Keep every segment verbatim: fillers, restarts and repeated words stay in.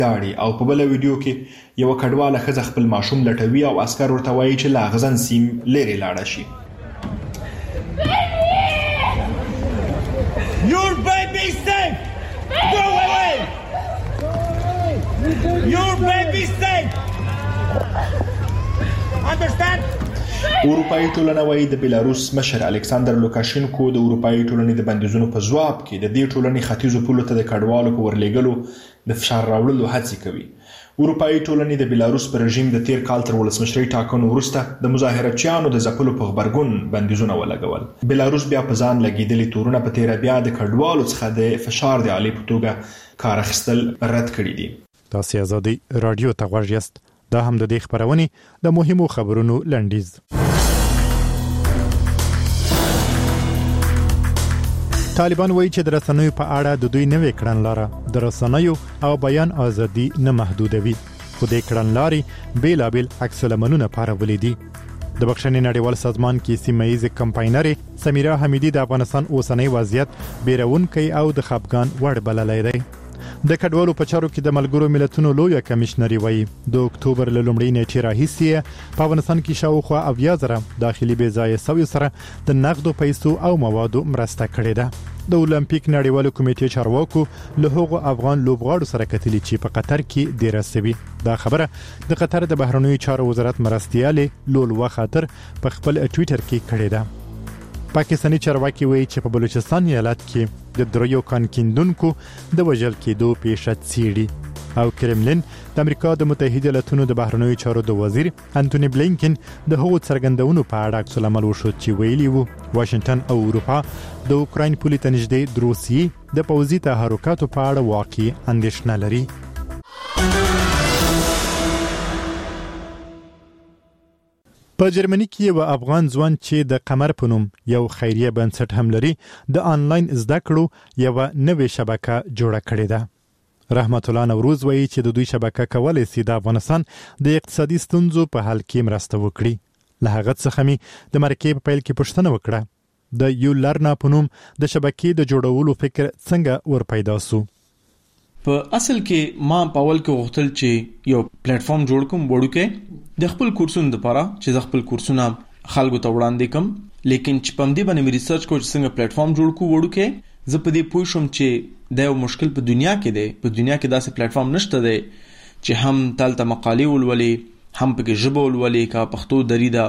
داړي او په بل ویډیو کې یو کډواله ښځه خپل ماشوم لټوي او عسكر ورته وایي چې لا غزن سیم لري لاړه شي. Your baby safe. Go away. Your baby safe. Understand? اروپایي ټولنه وايي د بیلاروس مشر الکساندر لوکاشینکو د اروپایي ټولنې د بندیزونو په ځواب کې د دې ټولنې ختیځو پولو ته د کډوالو په ورلېږلو د فشار راوړلو هڅې کوي. اروپایي ټولنې د بیلاروس پر رژیم د تیر کال تر ولسمشرۍ ټاکنو وروسته د مظاهرچیانو د ځپلو په غبرګون بندیزونه ولګول. بیلاروس بیا په ځان لګېدلي تورونه په تیره بیا د کډوالو څخه د فشار د آلې په توګه کار اخیستل رد کړي دي. تاسو ازادي رادیو ته غوږ یاست. دا هم د دې خبرونې د مهمو خبرونو لنډیز. طالبان وایي چې د رسنیو په اړه د دوی نوې کړنلاره د رسنیو او بیان ازادي نه محدودوي، خو د کړنلارې بیلابل عکس العملونه پارولې دي. د بخښنې نړیوال سازمان کې سیمه‌ییزه کمپاینر سمیرا حمیدی د افغانستان اوسنۍ وضعیت بیرونکي او د خپګان وړ بللی دی. د کډوالو په چارو کې د ملګرو ملتونو لوی کمشنري وایي د اکتوبر له لومړۍ نیټې راهیسې په افغانستان کې شاوخوا اویا زره داخلي بې ځایه سوي سره د نقدو پیسو او موادو مرسته کړې ده. د اولمپیک نړیوالو کمیټې چارواکو له هغو افغان لوبغاړو سره کتلي چې په قطر کې ډیره سوي. دا خبره د قطر د بهرنیو چارو وزارت مرستیالې لولوا خاطر په خپل ټوئیټر کې کړې ده. پاکستاني چارواکي وایي چې په بلوچستان ایالت کې د دریو کان کیندونکو د وژل کېدو پیښه څیړي او کرملین د امریکا د متحده ایالاتونو د بهرنیو چارو د وزیر انټونی بلینکن د هغو څرګندونو په اړه عکس العمل وشو چې ویلي وو واشنگټن او اروپا د اوکراین پولې ته نږدې د روسیې د پوځي تحرکاتو په اړه واقعي اندېښنه لري. په جرمني کې یو افغان ځوان چې د قمر په نوم یو خیریه بنسټ هم لري د آنلاین زده کړو یو نوې شبکه جوړه کړې ده. رحمت الله نوروز وایي چې د دوی شبکه کولای شي د افغانستان د اقتصادي ستونزو په حل کې مرسته وکړي. له هغه څخه مې د مرکې په پیل کې پوښتنه وکړه د یو لرنا په نوم د شبکې د جوړولو فکر څنګه ور پیدا سو. په اصل کې ما په اول کې غوښتل چې یو پلیټ فارم جوړ کوم وړوکی د خپل کورسونو لپاره چې د خپل کورسونه خلکو ته وړاندې کوم، لیکن چې په دې باندې مې ریسرچ کوم چې څنګه پلیټ فارم جوړ کو وړوکی زه په دې پوه شوم چې دا یو مشکل په دنیا کې دی. په دنیا کې داسې پلیټ فارم نشته دی چې هم تلته مقالې ولولې، هم پکې ژبه ولولې کا پښتو دریدا،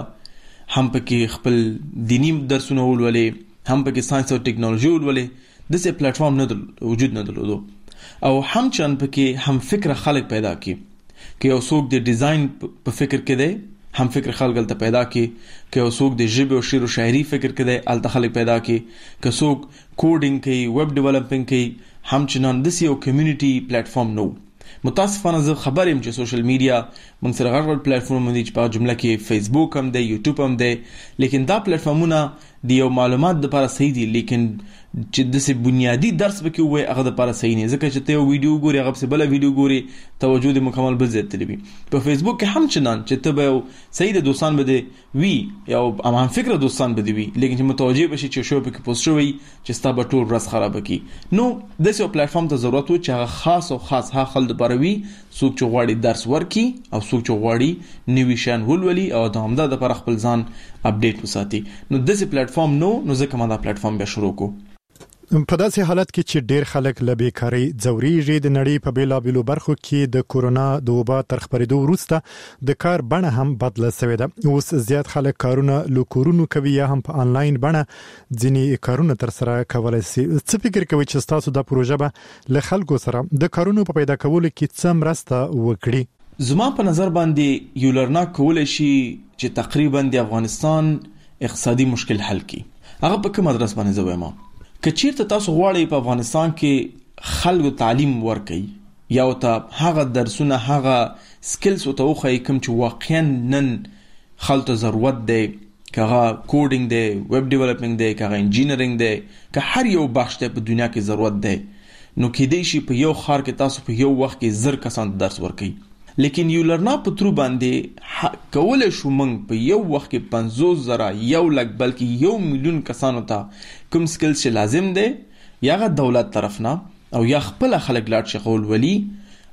هم پکې خپل دینی درسونه ولولې، هم پکې ساينس او ټیکنالوژي ولولې. داسې پلیټ فارم نه وجود نه درلودو او هم چن پکې هم فکر خلک پیدا کی که یو څوک د ډیزاین په فکر کې دی، هم فکر خلک ته پیدا کی که یو څوک د ژبه او شعر او شاعري فکر کې دی الته خلک پیدا کی که څوک کوډینګ کوي، ویب ډیولپینګ کوي، هم چنان د یو کمیونټي پلیټ فارم نو. متاسفانه زه خبر یم چې سوشل میډیا موږ سره غټ غټ پلیټ فارم دي چې په جمله کې فیسبوک هم دی، یوټیوب هم دی، لیکن دا پلیټ فارمونه د یو معلومات لپاره صحیح دي، لیکن چې د څه بنیادی درس پکې وای هغه لپاره صحیح نه. ځکه چې ته یو ویډیو ګوري هغه څه بل ویډیو ګوري توجه دې مکمل بزید تلوي. په فیسبوک کې هم چنان چې ته به صحیح د دوستان بده وی یا هم فکر دوستان بده وی، لیکن چې متوجه بشي چې شو پکې پوسټ شوی چې ستا به ټول رس خراب کی. نو د څه پلیټ فارم ته ضرورت و چې هغه خاص او خاص ها خلک لپاره وی، څوک چې غواړي درس ورکي او څوک چې غواړي نوی شان ولولي او د همدا د پر خپل ځان اپډیټ وساتي. نو د څه پلیټ فارم نو نو ځکه ما دا پلیټ فارم به شروع کو. په داسې حالت کې چې ډېر خلک له بیکارۍ ځوريږي د نړۍ په بیلابېلو برخو کې د کورونا د وبا تر خپرېدو وروسته د کار بڼه هم بدله شوې ده. اوس زیات خلک کارونه له کورونو کوي یا هم په انلاین بڼه ځینې کارونه تر سره کولای شي. څه فکر کوي چې تاسو د پروژه به له خلکو سره د کارونو په پیدا کولو کې څه مرسته وکړي؟ زما په نظر باندې یو لرنا کولای شي چې تقریبا د افغانستان اقتصادي مشکل حل کړي. هغه په کوم ادرس باندې زویم کچیرته تاسو غواړئ په افغانستان کې خلکو تعلیم ورکړي یا ته هغه درسونه هغه سکلز او ته خو کوم چې واقعا نن خلکو ضرورت دی، کغه کوډینګ دی، ویب ډیولپینګ دی، کغه انجینرینګ دی، که هر یو بخش ته په دنیا کې ضرورت دی، نو کې دی شي په یو خار کې تاسو په یو وخت کې زر کسان درس ورکړي. لیکن یو لرنا په ترو باندې کولای شو موږ په یو وخت کې پنځوس زره یو لک بلکې یو میلیون کسانو ته کوم سکلز چې لازم دی یا غ دولت طرف نه او یا خپل خلک لاټ شغل ولی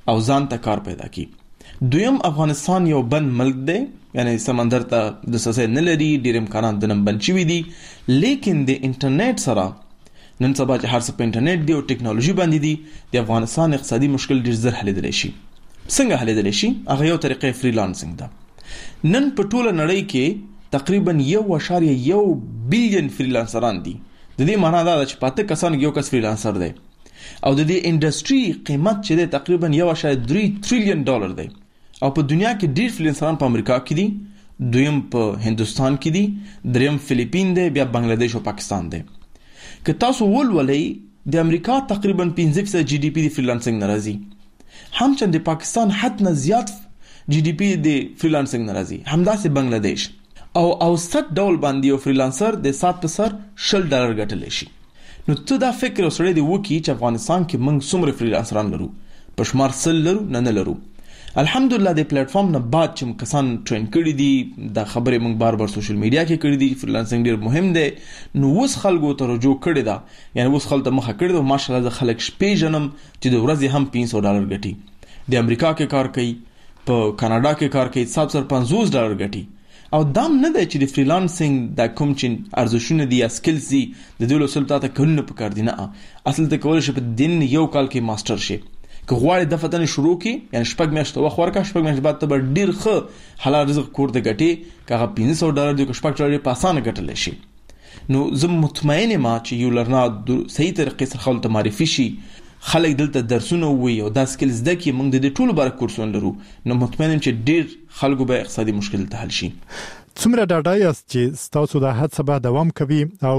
او ځان ته کار پیدا کی. دویم افغانستان یو بند ملک دی، یعنی سمندر ته د سسې نه لري، ډېر امکانات د نن بند شوي دي، لیکن د انټرنیټ سره نن سبا چې هر څه په انټرنیټ دی او ټیکنالوژي باندې دی، د افغانستان اقتصادي مشکل ډېر زر حلېدلی شي. څنګه حلېدلی شي؟ هغه یو طریقه فریلانسنګ ده. نن په ټوله نړۍ کې تقریبا یو اشاریه یو بیلیون فریلانسران دي. د دې معنا دا ده چې پاته کسان یو کس فریلانسر دی او د دې انډستری قیمت چې دی تقریبا یو اشاریه درې تریلیون ډالر دی. او په دنیا کې ډېر فریلانسران په امریکا کې دي، دویم په هندوستان کې دي، دریم فلیپین دی، بیا بنگلاديش او پاکستان دی. که تاسو ولولئ د امریکا تقریبا پنځه فیصد جی ډي پی د فریلانسنګ نه راځي، همچنان د پاکستان حد نه زیات جی ډي پی د فریلانسنګ نه راځي، همداسې بنگلاديش. او اوسط ډول باندې یو فریلانسر د سات په سر شل ډالر ګټلی شي. نو ته دا فکر وسړی دی وکړي چې افغانستان کې موږ څومره فریلانسران لرو، په شمار سل لرو نه نه لرو. الحمدلله د پلیټ فارم نه بعد چې کسان ټرین کړي دي، دا خبرې موږ بار بار سوشل میډیا کې کړي دي، فریلانسنګ ډېر مهم دی. نو اوس خلکو ته رجوع کړې ده، یعنی اوس خلک ته مخه کړې ده. ماشاءالله زه خلک شپېژنم چې د ورځې هم پنځه سوه ډالر ګټي، د امریکا کې کار کوي، په کاناډا کې کار کوي، سات سر پنځوس ډالر ګټي. او دام نه دی چې د فریلانسنګ د کوم چې ارزښتونه دي یا سکلز دي د دې لوسل ته کلونه پکار دي. نه، اصل ته کولای شي په دین یو کال کې ماستر شي. که غواړې د فتنې شروع کی، یعنی شپږ میاشتې وخت ورکړه، شپږ میاشتې بعد ته به ډېر ښه حلال رزق کور ته ګټې، که هغه پنځه سوه ډالر دی که شپږ ډالر په اسانه ګټلی شي. نو زه مطمئن یم چې یو لرنا صحیح طریقې سره خلکو ته معرفي شي، خلک دلته درسونه ووایي او دا سکل زده کړي، موږ د دې ټولو باره کورسونه لرو، نو مطمئن یم چې ډېر خلکو به اقتصادي مشکل ته حل شي. څومره ډاډه یاست چې ستاسو د هڅه به دوام کوي او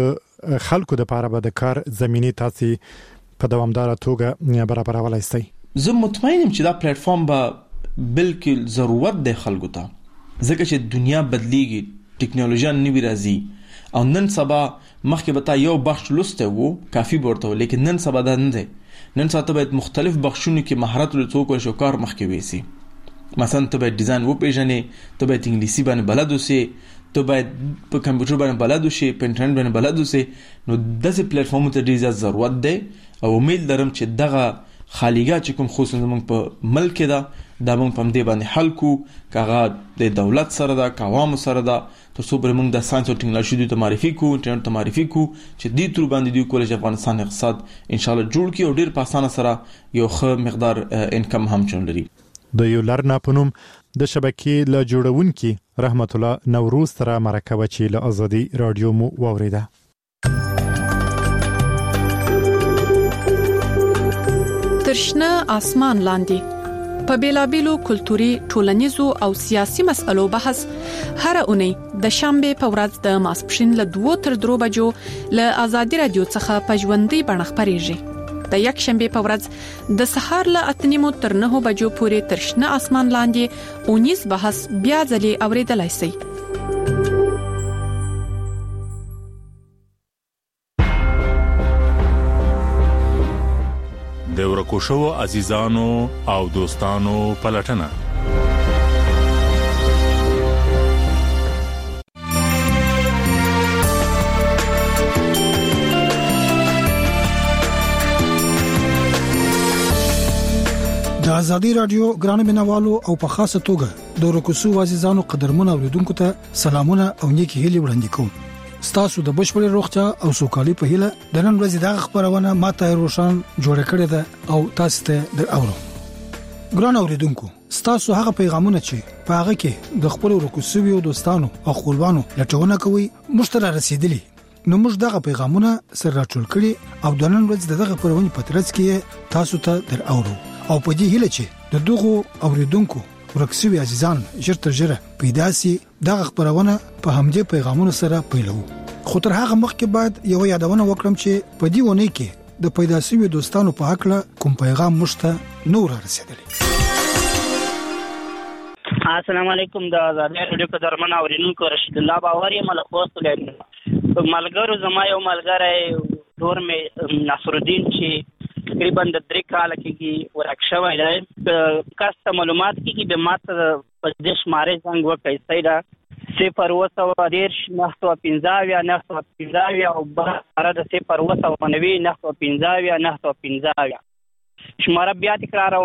د خلکو لپاره به د کار زمینه تاسو په دوامدار توګه برابرولای شئ؟ زه مطمئن یم چې دا پلیټ فارم به بالکل ضرورت دی خلکو ته، ځکه چې دنیا بدلیږي، ټیکنالوژي نوی راځي او نن سبا مخکې به تا یو بخش لسته وو کافي ورته، لیکن نن سبا دا نه دی. نن سبا ته باید مختلف بخشونو کې مهارت لري څوک شو کار مخکې وېسي. مثلا ته باید ډیزاین وپېژنې، ته باید انګلیسي باندې بلد اوسې، ته باید په کمپیوټر باندې بلد اوسې، په انټرنیټ باندې بلد اوسې. نو داسې پلیټ فارم ته ډېر زیات ضرورت دی او امید لرم چې دغه خالیګاه چې کوم خصوصا زموږ په ملک کې ده دا موږ په همدې باندې حل کړو، که هغه د دولت سره ده که عوامو سره ده، تر څو پورې موږ د ساینس او ټیکنالوژي دوی ته معرفي کړو، انټرنیټ ته معرفي کړو چې دې تر باندې دوی کولی شي افغانستان اقتصاد انشاءالله جوړ کړي او ډېر په اسانه سره یو ښه مقدار انکم هم چون لري. د یو لرنا په نوم د شبکې له جوړونکي رحمت الله نوروز سره مرکه چې له ازادي رادیو مو واوریده. ترشنه آسمان لاندې په بیلابیلو کلتوري، ټولنیزو او سیاسي مسألو بحث هر اونۍ د شنبه په ورځ د ماسپښین له دوه تر درو بجو له ازادي رادیو څخه په ژوندۍ بڼه خبرېږي. د یک شنبه په ورځ د سهار له اته نیمو تر نه بجو پورې ترشنه آسمان لاندې اونیز بحث بیا ځلې اوریدلای شئ. د ورکو شو عزیزانو او دوستانو پلټنه. د ازادي رادیو ګران بنوالو او په خاصه توګه د ورکو شو عزیزانو قدرمن اوریدونکو ته سلامونه او نیکی هیلې وړاندې کوم. ستاسو د بشپړ روغتیا او سوکالي په هیله د نن ورځې د خبرونه ماته روشن جوړ کړی ده او تاسو ته د اورو. ګران اوریدونکو، ستاسو هغه پیغامونه چې په هغه کې د خپل ورکوسوي او دوستانو او خپلوانو لټونه کوي مشترک رسیدلی، نو موږ دغه پیغامونه سره راټول کړي او د نن ورځې دغه پرونی پترڅ کې تاسو ته در اورو او په دې هیله چې د دغه اوریدونکو ورکوسوي عزیزان ژر تر ژره پیدا سي دغه خبرونه په همدې پیغامونو سره پیلو. خو تر هغه مخکې باید یو یادونه وکړم چې په دې ونه کې د پیدا سوي دوستانو په حق له کوم پیغام مشته نور رسیدلی. السلام علیکم. د ازادي رادیو قدرمن اوریدونکو رشید الله باور یم له خوست ولایت ملګرو زما یو ملګری دور مې نصر الدین چې تقریبا د درې کال کې ورک شوی دی، کاسته معلومات کې به ماته په دې شمارې څنګه وکړي سیدا صفر وسو دیرش نه سوه پنځه نه سوه پنځه او بره د صفر وسو نوي نه سوه پنځه نه سوه پنځه شماره بیا تکرار